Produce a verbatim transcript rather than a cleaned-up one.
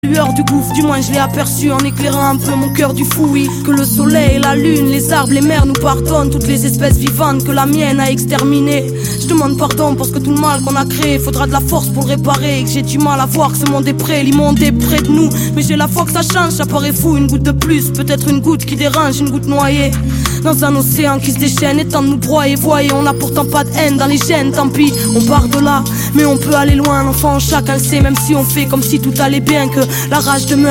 Lueur du gouffre, du moins je l'ai aperçu en éclairant un peu mon cœur du fou, oui. Que le soleil, la lune, les arbres, les mers nous pardonnent toutes les espèces vivantes que la mienne a exterminées. Je demande pardon parce que tout le mal qu'on a créé, faudra de la force pour le réparer. Et que j'ai du mal à voir que ce monde est prêt, l'immonde est près de nous. Mais j'ai la foi que ça change, ça paraît fou, une goutte de plus, peut-être une goutte qui dérange, une goutte noyée dans un océan qui se déchaîne et tente de nous broyer. Voyez, on n'a pourtant pas de haine dans les gènes, tant pis, on part de là. Mais on peut aller loin, l'enfant chacun le sait, même si on fait comme si tout allait bien, que la rage demeure